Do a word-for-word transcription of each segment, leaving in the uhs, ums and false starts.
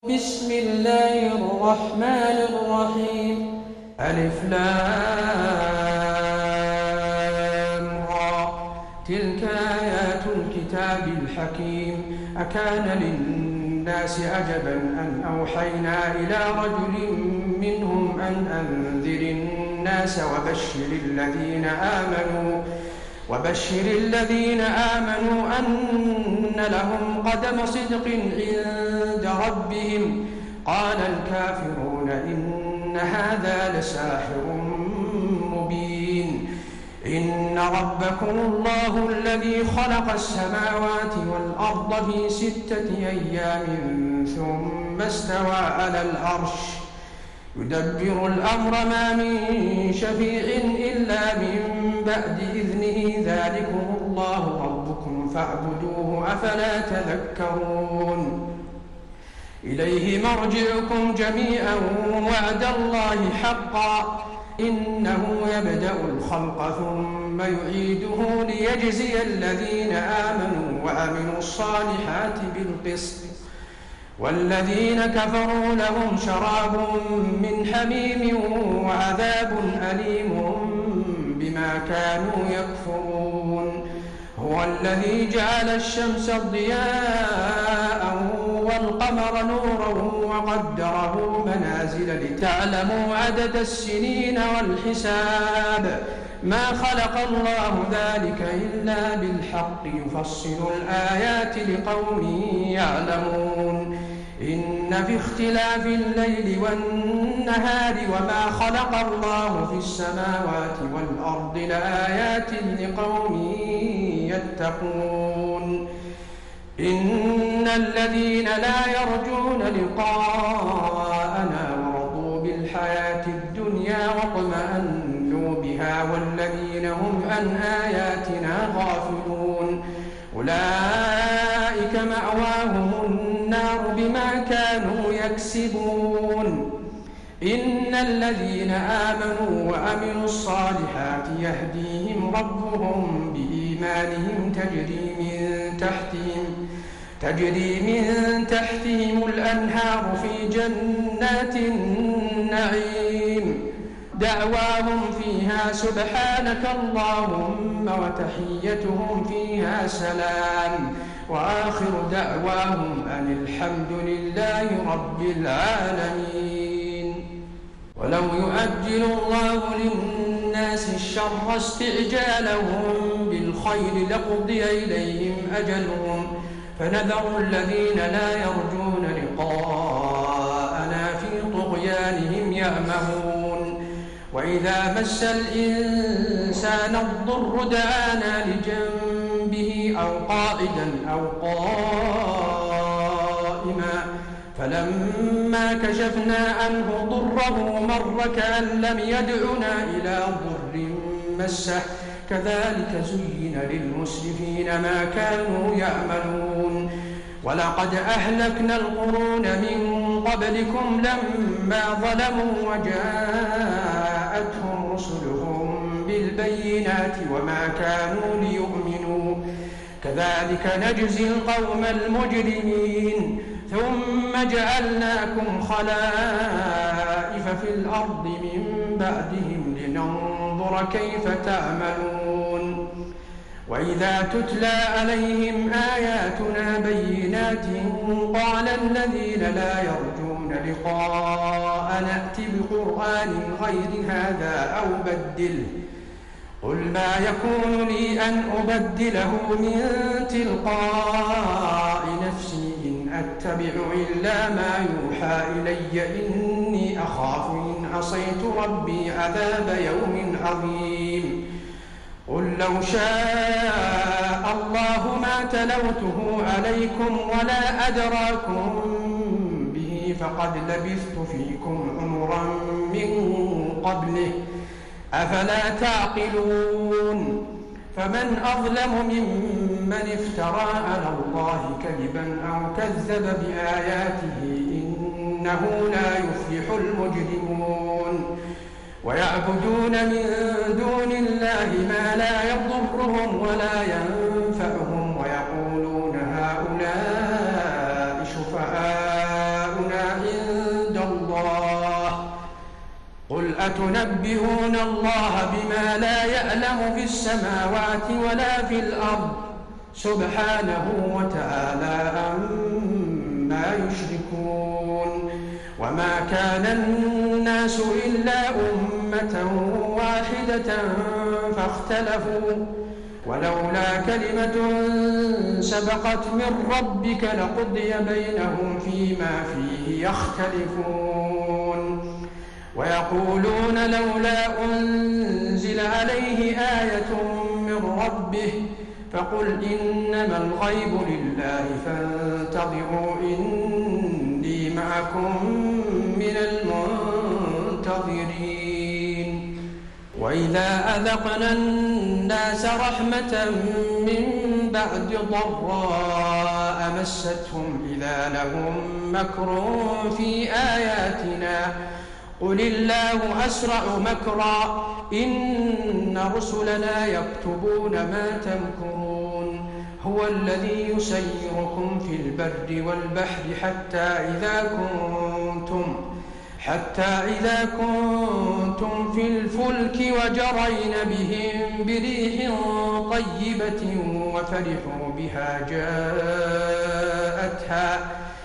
بسم الله الرحمن الرحيم. ألف لام را. تلك آيات الكتاب الحكيم. أكان للناس عجبا أن أوحينا إلى رجل منهم أن أنذر الناس وبشر الذين آمنوا وبشر الذين آمنوا أن لهم قدم صدق عند ربهم. قال الكافرون إن هذا لساحر مبين. إن ربكم الله الذي خلق السماوات والأرض في ستة أيام ثم استوى على العرش يدبر الأمر ما من شفيع إلا من بعد إذنه ذلكم الله ربكم فاعبدوه أفلا تذكرون. إليه مرجعكم جميعا وعد الله حقا إنه يبدأ الخلق ثم يعيده ليجزي الذين آمنوا وعملوا الصالحات بالقسط والذين كفروا لهم شراب من حميم وعذاب أليم بما كانوا يكفرون. هو الذي جعل الشمس ضياء والقمر نورا وقدره منازل لتعلموا عدد السنين والحساب ما خلق الله ذلك إلا بالحق يفصل الآيات لقوم يعلمون. إن في اختلاف الليل والنهار وما خلق الله في السماوات والأرض لآيات لقوم يتقون. إن الذين لا يرجون لقاءنا ورضوا بالحياة الدنيا واطمأنوا بها والذين هم عن آياتنا غافلون أولئك مأواهم النار بما كانوا يكسبون. إن الذين آمنوا وعملوا الصالحات يهديهم ربهم بإيمانهم تجري من تحتهم تجري من تحتهم الأنهار في جنات النعيم دعواهم فيها سبحانك اللهم وتحيتهم فيها سلام وآخر دعواهم أن الحمد لله رب العالمين. ولو يؤجل الله للناس الشر استعجالهم بالخير لقضي إليهم أجلهم فنذر الذين لا يرجون لقاءنا في طغيانهم يعمهون. وإذا مس الإنسان الضر دعانا لجنبه أو قاعدا أو قائما فلما كشفنا عنه ضره مر كأن لم يدعنا إلى ضر مسه كذلك زين للمسرفين ما كانوا يعملون. ولقد أهلكنا القرون من قبلكم لما ظلموا وجاءتهم رسلهم بالبينات وما كانوا ليؤمنوا كذلك نجزي القوم المجرمين. ثم جعلناكم خلائف في الأرض من بعدهم لننظر كيف تعملون. وإذا تتلى عليهم آياتنا بينات قال الذين لا يرجون لقاء نأت بقرآن غير هذا أو بدله قل ما يكون لي أن أبدله من تلقاء نفسي إن أتبع إلا ما يوحى إلي إني أخاف إن عصيت ربي عذاب يوم عظيم. قل لو شاء الله ما تلوته عليكم ولا أدراكم به فقد لبثت فيكم عمرا من قبله أفلا تعقلون. فمن أظلم ممن افترى على الله كذبا أو كذب بآياته إنه لا يفلح المجرمون. ويعبدون من دون الله ما لا يضرهم ولا ينفعهم ويقولون هؤلاء شفعاؤنا قل أتنبئون الله بما لا يعلم في السماوات ولا في الأرض سبحانه وتعالى عما يشركون وما كان الناس إلا أمة واحدة فاختلفوا ولولا كلمة سبقت من ربك لقضي بينهم فيما فيه يختلفون ويقولون لولا أنزل عليه آية من ربه فقل إنما الغيب لله فانتظروا إني معكم من المنتظرين وإذا أذقنا الناس رحمة من بعد ضراء مستهم إذا لهم مكر في آياتنا قل الله أسرع مكرا إن رسلنا يكتبون ما تمكرون هو الذي يسيركم في البر والبحر حتى إذا كنتم حتى إذا كنتم في الفلك وجرين بهم بريح طيبة وفرحوا بها جاءتها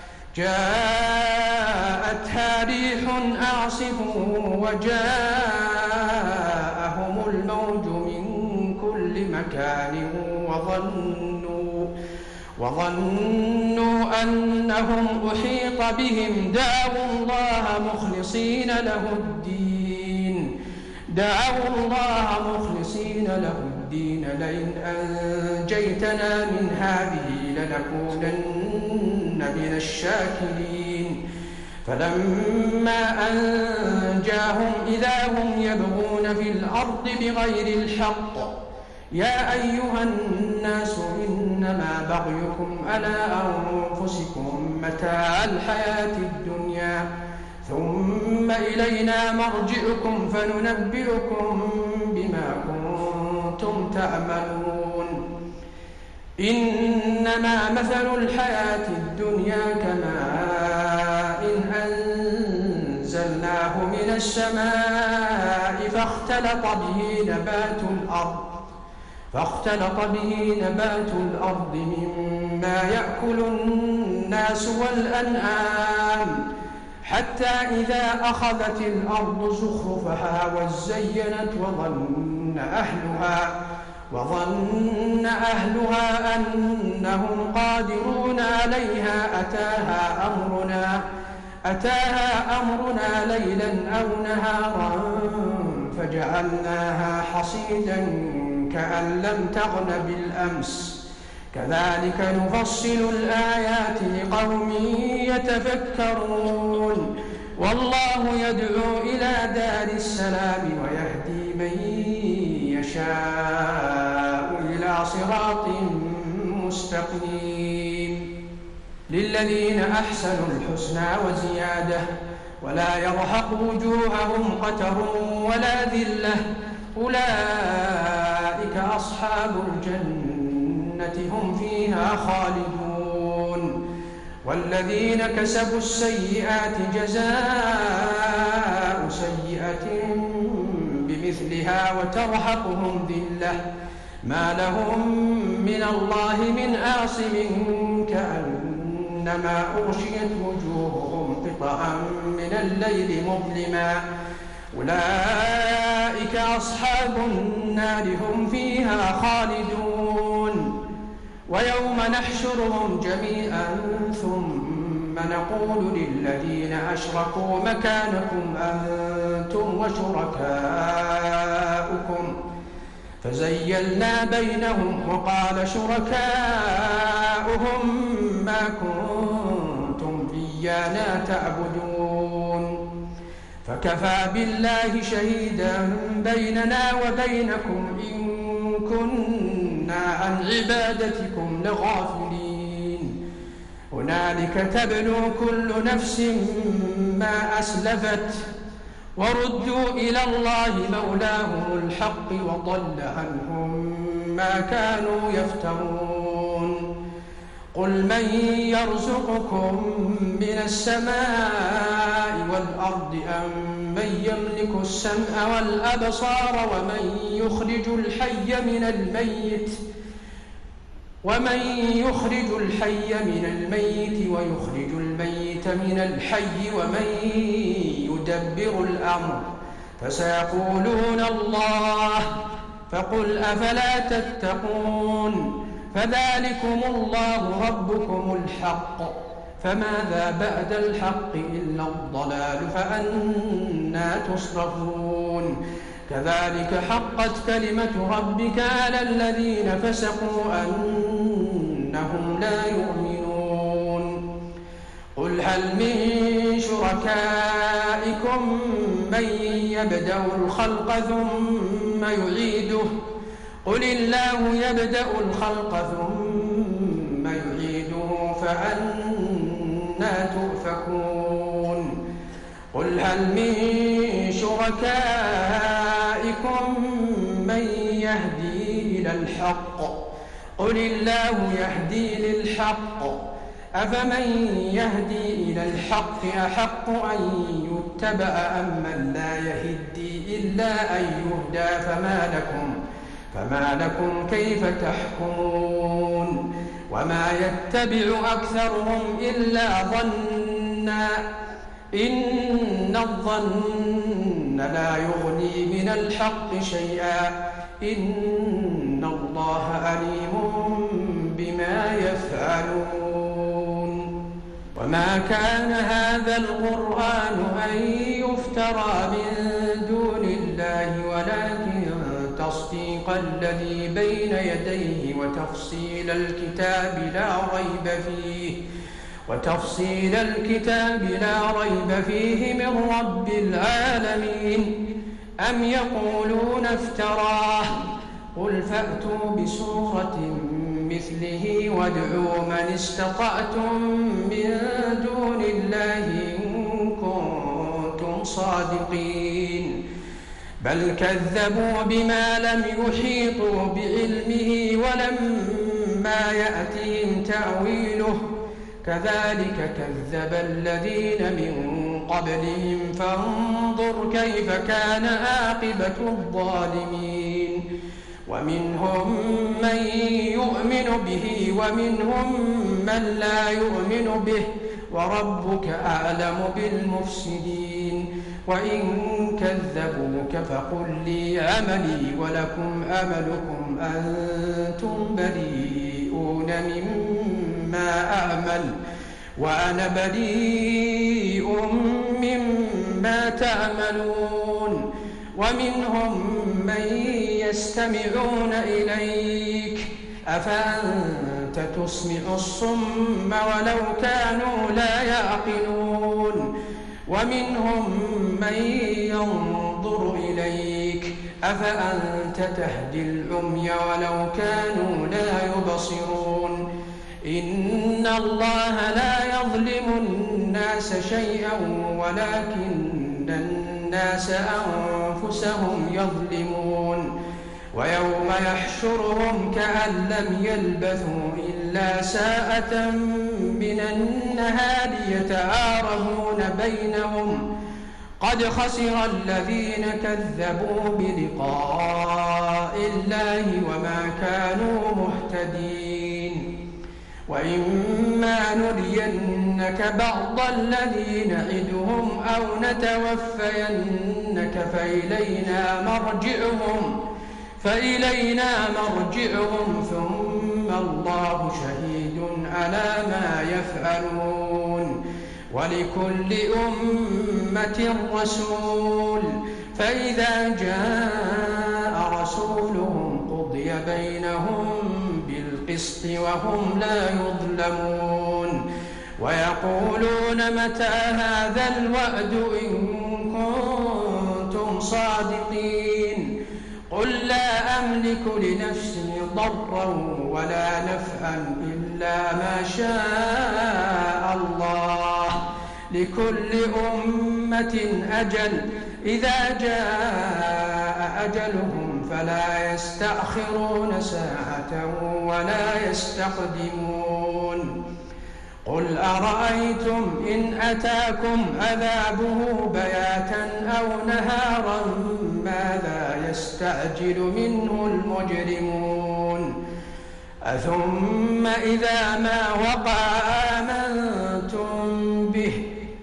جاءتها ريح أعصف وجاءهم الموج من كل مكان وظنوا وظنوا أنهم أحيط بهم دعوا الله مخلصين له الدين دعوا الله مخلصين له الدين لئن أنجيتنا من هذه لنكونن من الشاكرين فلما أنجاهم إذا هم يبغون في الأرض بغير الحق يا أيها الناس إنما بغيكم على أنفسكم متاع الحياة الدنيا ثم إلينا مرجعكم فننبئكم بما كنتم تعملون إنما مثل الحياة الدنيا كماء أنزلناه من السماء فاختلط به نبات الأرض فاختلط به نبات الأرض مما يأكل الناس والأنعام حتى إذا أخذت الأرض زخرفها وزينت وظن أهلها وظن أهلها أنهم قادرون عليها أتاها أمرنا أتاها أمرنا ليلا أو نهارا فجعلناها حصيدا كأن لم تغن بالأمس كذلك نفصل الآيات لقوم يتفكرون والله يدعو إلى دار السلام ويهدي من يشاء إلى صراط مستقيم للذين أحسنوا الحسنى وزيادة ولا يرهق وجوههم قتر ولا ذلة أولئك أصحاب الجنة هم فيها خالدون والذين كسبوا السيئات جزاء سيئة بمثلها وترهقهم ذلة ما لهم من الله من عاصم كأنما أغشيت وجوههم قطعا من الليل مظلما أولئك أصحاب النار هم فيها خالدون ويوم نحشرهم جميعا ثم نقول للذين أشركوا مكانكم أنتم وشركاؤكم فزيلنا بينهم وقال شركاؤهم ما كنتم إيانا تعبدون فكفى بالله شهيدا بيننا وبينكم إن كنا عن عبادتكم لغافلين هنالك تبلو كل نفس ما أسلفت وردوا إلى الله مولاهم الحق وضل عنهم ما كانوا يفترون قل من يرزقكم من السماء والأرض أمن يملك السمع والأبصار ومن يخرج الحي من الميت ومن يخرج الحي من الميت ويخرج الميت من الحي ومن يدبر الأمر فسيقولون الله فقل أفلا تتقون فذلكم الله ربكم الحق فماذا بعد الحق إلا الضلال فأنى تصرفون كذلك حقت كلمة ربك على الذين فسقوا أنهم لا يؤمنون قل هل من شركائكم من يبدأ الخلق ثم يعيده قل الله يبدأ الخلق ثم يعيده فأنى تؤفكون قل هل من شركائكم من يهدي إلى الحق قل الله يهدي للحق أفمن يهدي إلى الحق أحق أن يتبع أم من لا يهدي إلا أن يهدى فما لكم فما لكم كيف تحكمون وما يتبع أكثرهم إلا ظنا إن الظن لا يغني من الحق شيئا إن الله عليم بما يفعلون وما كان هذا القرآن أن يفترى من دون الله ولكن تصديق الذي بين يديه وتفصيل الكتاب لا ريب فيه وتفصيل الكتاب لا ريب فيه من رب العالمين أم يقولون افتراه قل فأتوا بسورة مثله وادعوا من استطعتم من دون الله إن كنتم صادقين بل كذبوا بما لم يحيطوا بعلمه ولما يأتهم تأويله كذلك كذب الذين من قبلهم فانظر كيف كان عاقبة الظالمين ومنهم من يؤمن به ومنهم من لا يؤمن به وربك أعلم بالمفسدين وإن كذبوك فقل لي عملي ولكم أملكم أنتم بريئون مما أعمل وأنا بريء مما تعملون ومنهم من يستمعون إليك أفأنت تسمع الصم ولو كانوا لا يعقلون ومنهم من ينظر إليك أفأنت تهدي العمي ولو كانوا لا يبصرون إن الله لا يظلم الناس شيئا ولكن الناس أنفسهم يظلمون ويوم يحشرهم كأن لم يلبثوا إلا ساعة من النهار يتعارفون بينهم قد خسر الذين كذبوا بلقاء الله وما كانوا مهتدين وإما نرينك بعض الذي نعدهم أو نتوفينك فإلينا مرجعهم فإلينا مرجعهم ثم الله شهيد على ما يفعلون ولكل أمة رسول فإذا جاء رسولهم قضي بينهم بالقسط وهم لا يظلمون ويقولون متى هذا الوعد إن كنتم صادقين قل لا أملك لنفسي ضرا ولا نفعا إلا ما شاء الله لكل أمة أجل إذا جاء أجلهم فلا يستأخرون ساعة ولا يستقدمون قل أرأيتم إن أتاكم عذابه بياتا أو نهارا ماذا يستعجل منه المجرمون أثم إذا ما وقع آمنتم به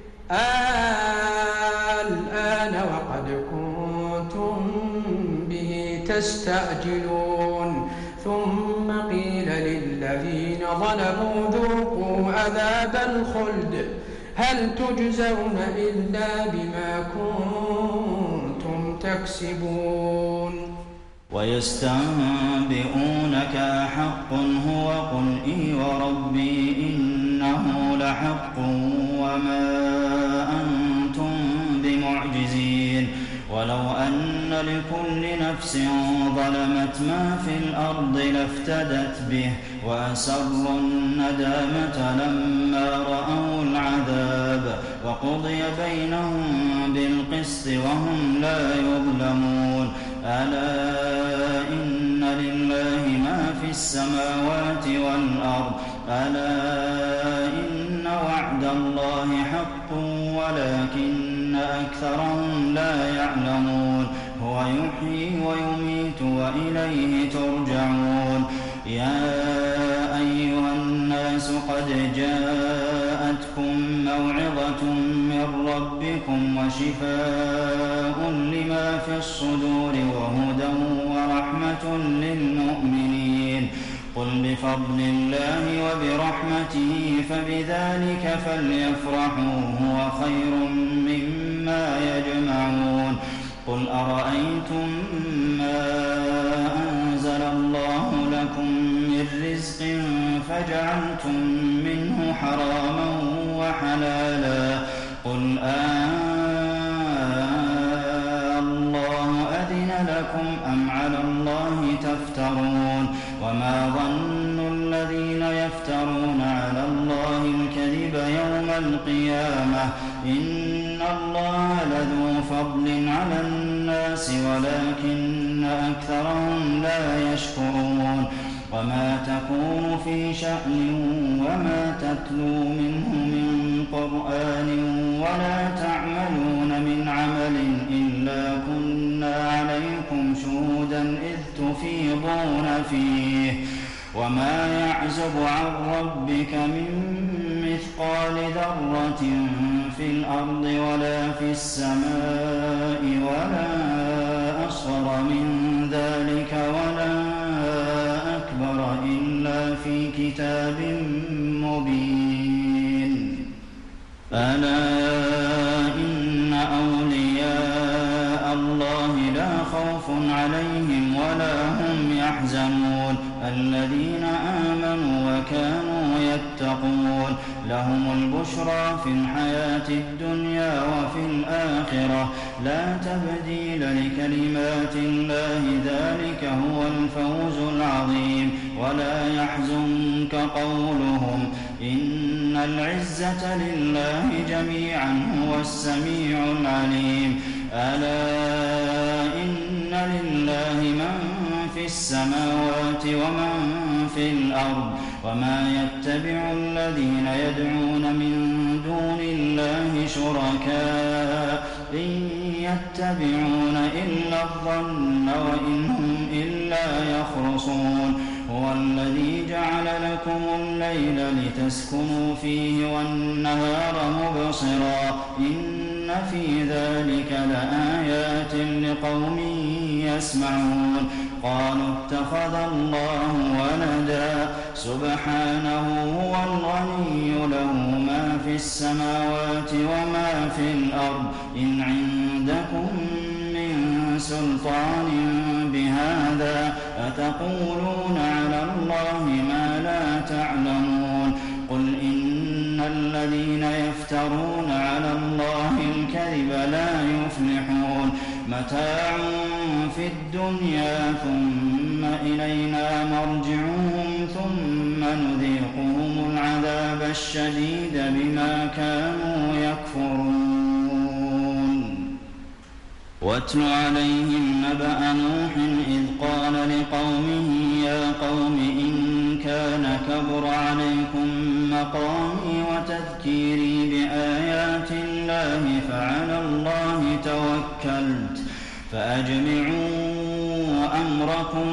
الآن وقد كنتم به تستعجلون ثم قيل للذين ظلموا ذوقوا عذاب الخلد هل تجزون إلا بما كنتم تكسبون ويستنبئونك أحق هو قل إي وربي إنه لحق وما أنتم بمعجزين ولو أن لكل نفس ظلمت ما في الأرض لافتدت به وأسروا الندامة لما رأوا العذاب وقضي بينهم بالقسط وهم لا يظلمون ألا إن لله ما في السماوات والأرض ألا إن وعد الله حق ولكن أكثرهم لا يعلمون هو يحيي ويميت وإليه ترجعون يا أيها الناس قد جاءتكم موعظة من ربكم وشفاء لما في الصدور وهدى ورحمة للمؤمنين قل بفضل الله وبرحمته فبذلك فليفرحوا هو خير مما يجمعون قل أرأيتم ما أنزل الله لكم من رزق فجعلتم منه حراما وحلالا قل آه الله أذن لكم أم على الله تفترون وما ظن الذين يفترون على الله الكذب يوم القيامة إن الله لذو فضل على الناس ولكن أكثرهم لا يشكرون وما تكون في شأن وما تتلو منه من قرآن ولا تعملون من عمل إلا كنا عليكم شهودا إذ تفيضون فيه وما يعزب عن ربك من مثقال ذرة في الأرض ولا في السماء ولا أصغر من ذلك ولا أكبر إلا في كتاب مبين ألا إن أولياء الله لا خوف عليهم ولا هم يحزنون الذين آمنوا وكانوا يتقون لهم البشرى في الحياة الدنيا وفي الآخرة لا تبديل لكلمات الله ذلك هو الفوز العظيم ولا يحزنك قولهم إن العزة لله جميعا هو السميع العليم ألا إن لله من في السماوات ومن في الأرض وما يتبع الذين يدعون من دون الله شركاء إن يتبعون إلا الظن وإن هم إلا يخرصون هو الذي جعل لكم الليل لتسكنوا فيه والنهار مبصرا إن في ذلك لآيات لقوم يسمعون قالوا اتخذ الله ولدا سبحانه هو الغني له ما في السماوات وما في الأرض إن عندكم من سلطان بهذا أتقولون على الله ما لا تعلمون قل إن الذين يفترون على الله الكذب لا يفلحون متاع في الدنيا ثم إلينا مرجعهم ثم نذيقهم العذاب الشديد بما كانوا يكفرون واتل عليهم نبأ نوح إذ قال لقومه يا قوم إن كان كبر عليكم مقامي وتذكيري بآيات الله فعلى الله توكلت فأجمعوا أمركم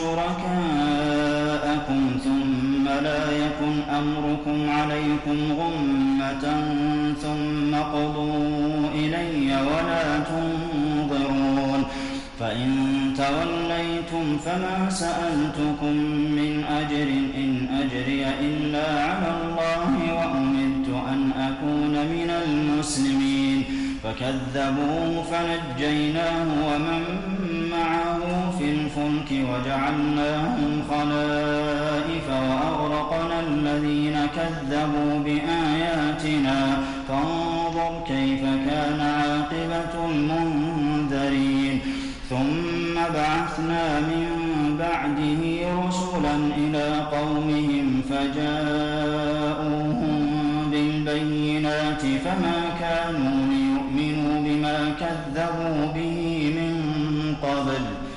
وشركاءكم ثم لا يكن أمركم عليكم غمة ثم قضوا إلي ولا تنظرون فإن توليتم فما سألتكم من أجر إن أجري إلا على الله وأمرت أن أكون من المسلمين فكذبوه فنجيناه ومن معه في الفلك وجعلناهم خلائف وأغرقنا الذين كذبوا بآياتنا فانظر كيف كان عاقبة المنذرين ثم بعثنا من بعده رسلا إلى قومهم فجاءوهم بالبينات فما كانوا ليؤمنوا بما كذبوا به من قبل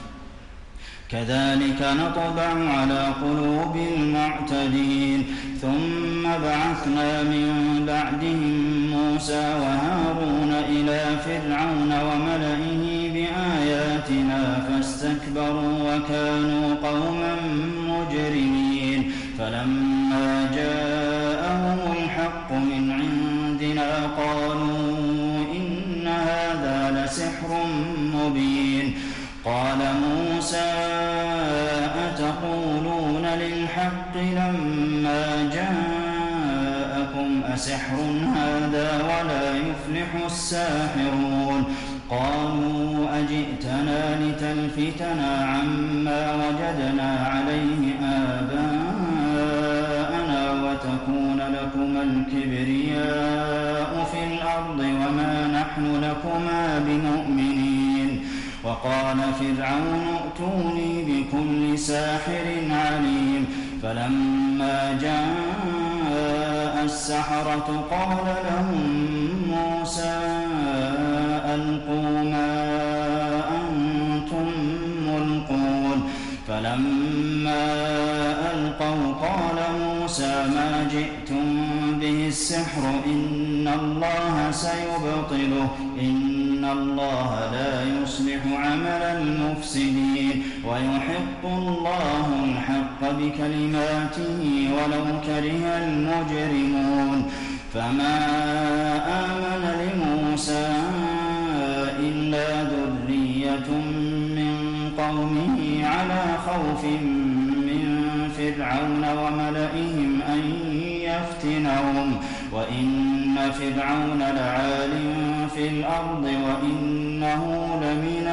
كذلك نطبع على قلوب المعتدين ثم بعثنا من بعدهم موسى وهارون إلى فرعون وملئه بآياتنا فاستكبروا وكانوا قوما مجرمين فلما جاءهم الحق من عندنا قالوا إن هذا لسحر مبين قال موسى أتقولون للحق لما جاءكم أسحر هذا ولا يفلح الساحرون قالوا أجئتنا لتلفتنا عما وجدنا عليه آباءنا وتكون لكما الكبرياء في الأرض وما نحن لكما بمؤمنين وقال فرعون ائتوني بكل ساحر عليم فلما جاء السحرة قال لهم موسى ألقوا ما أنتم ملقون فلما ألقوا قال موسى ما جئتم به السحر إن الله سيبطله إن الله لا يصلح عمل المفسدين ويحق الله الحق بكلماته ولو كره المجرمون فما آمن لموسى إلا ذرية من قومه على خوف من فرعون وملئهم أن يفتنهم وإن فرعون لعال في الأرض وإنه لمن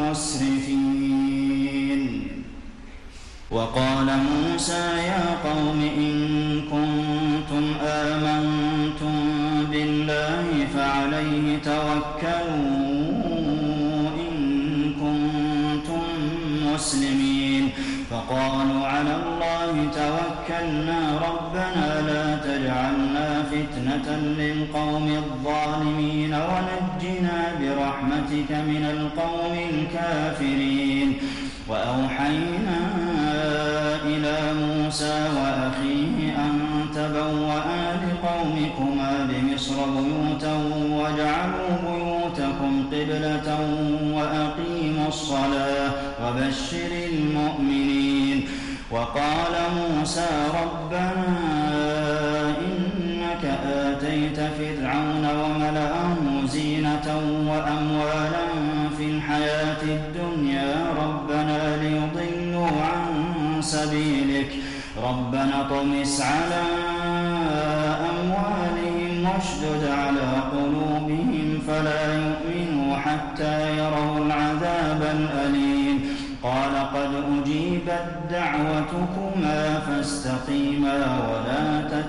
المسرفين وقال موسى يا قوم إن كنتم آمنتم بالله فعليه توكلوا إن كنتم مسلمين فقالوا على الله توكلنا ربنا لا تجعلنا فتنة للقوم الظالمين ونجنا برحمتك من القوم الكافرين وأوحينا إلى موسى وأخيه أن تبوأا لقومكما بمصر بيوتا واجعلوا بيوتكم قبلة وأقيموا الصلاة وبشر المؤمنين وقال موسى ربنا إنك آتيت فرعون وملأه زينة وأموالا في الحياة الدنيا ربنا ليضلوا عن سبيلك ربنا طمس على أموالهم واشدد على قلوبهم فلا يؤمنوا حتى يروا العذاب الأليم قال قد أجيبت دعوتكما فاستقيما ولا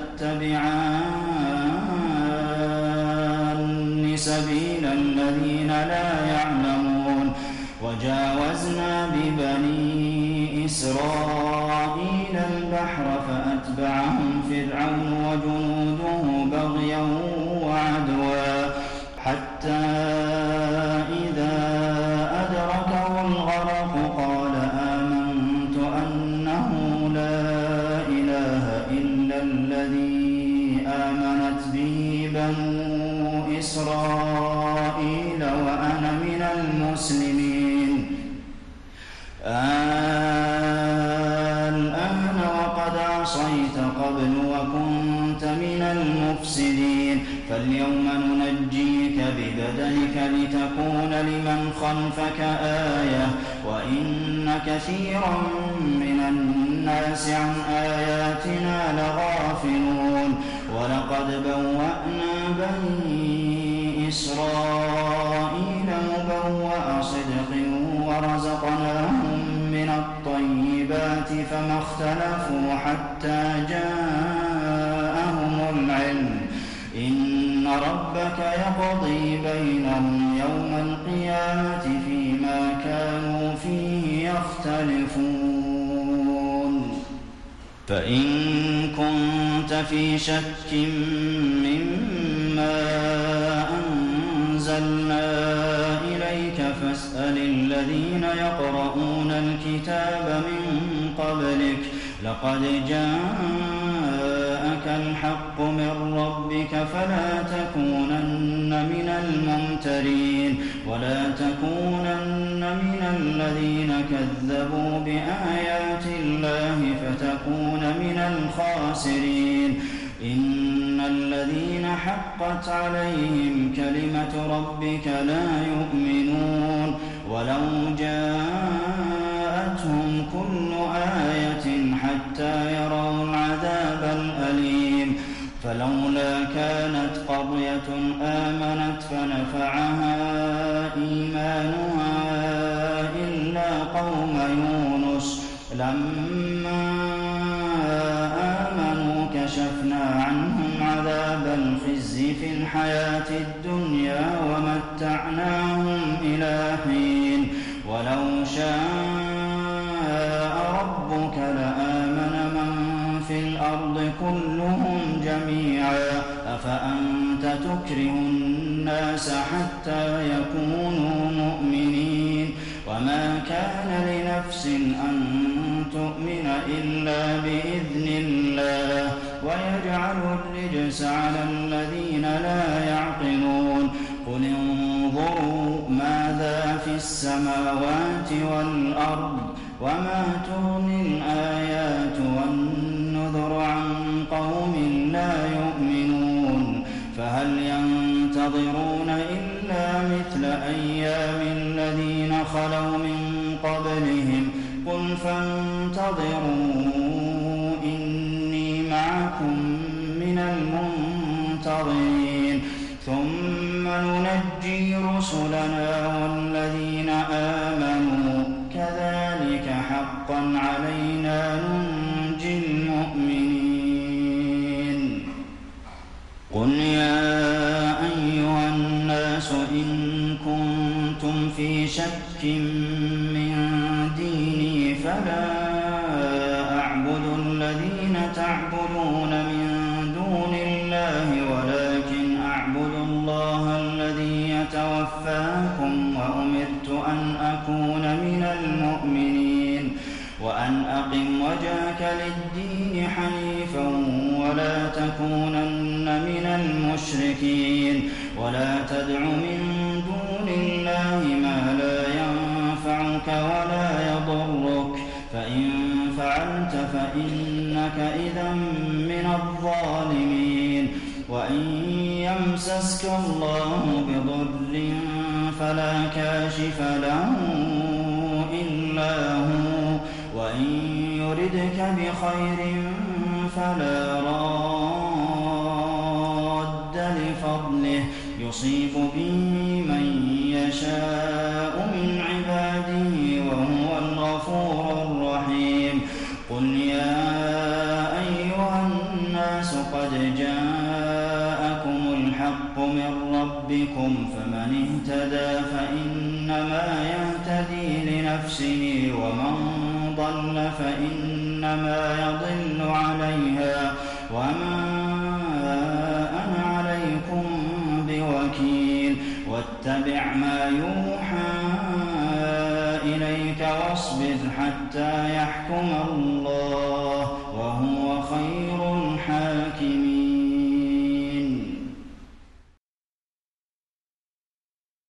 تتبعان سبيل الذين لا يعلمون وجاوزنا ببني إسرائيل البحر فأتبعهم فرعون وجنوده بغيا وعدوا حتى إذا أدركه الغرق قال آمنت أنه لا إله إلا الذي آمنت به إسرائيل وأنا من المسلمين الآن وقد عصيت قبل وكنت من المفسدين فاليوم ننجيك ببدنك لتكون لمن خلفك آية وإن كثيرا من الناس عن آياتنا لغافلون ولقد بوأنا بني إسرائيل مبوأ صدق ورزقناهم من الطيبات فما اختلفوا حتى جاءهم العلم إن ربك يقضي بينهم يوم القيامة فيما كانوا فيه يختلفون فإن كنت في شك مما أنزلنا إليك فاسأل الذين يقرؤون الكتاب من قبلك لقد جاءك الحق من ربك فلا تكونن من الممترين ولا تكونن من الذين كذبوا بآيات الله فتكون من الخاسرين إن الذين حقت عليهم كلمة ربك لا يؤمنون ولو جاءتهم كل آية حتى يروا العذاب الأليم فلولا كانت قرية آمنت فنفعها إيمانها إلا قوم يونس لما آمنوا كشفنا عنهم عذاب الخزي في الحياة الدنيا ومتعناهم إلى حين ولو شاء ربك لآمن من في الأرض كلهم جميعا أفأنت تكره الناس حتى يكونوا مؤمنين وما كان لنفس أن تؤمن إلا بإذن الله ويجعل الرجس على الذين لا يعقلون قل انظروا ماذا في السماوات والأرض وما تغني الآيات والنذر عن قوم لا يؤمنون فهل ينتظرون إلا مثل أيام الذين خلوا من قبلهم قل فانتظروا إني معكم من المنتظرين ثم ننجي رسلنا والذين آمنوا كذلك حقا علينا ننجي المؤمنين قل يا أيها الناس إن كنتم في شك من ديني فلا أعبد الذين تعبدون من دون الله ولكن أعبد الله الذي يتوفاكم وأمرت أن أكون من المؤمنين وأن أقم وجهك للدين حنيفا ولا تكونن من المشركين ولا تدع من دون الله ما لا ينفعك ولا يضرك فإن فعلت فإنك إذا من الظالمين وإن يمسسك الله بضر فلا كاشف له إلا هو وإن يردك بخير فلا راد لفضله يصيب به من يشاء من عباده وهو الغفور الرحيم قل يا أيها الناس قد جاءكم الحق من ربكم فمن اهتدى فإنما يهتدي لنفسه ومن ضل فإنما يضل عليها وما أنا عليكم بوكيل واتبع ما يوحى إليك واصبر حتى يحكم الله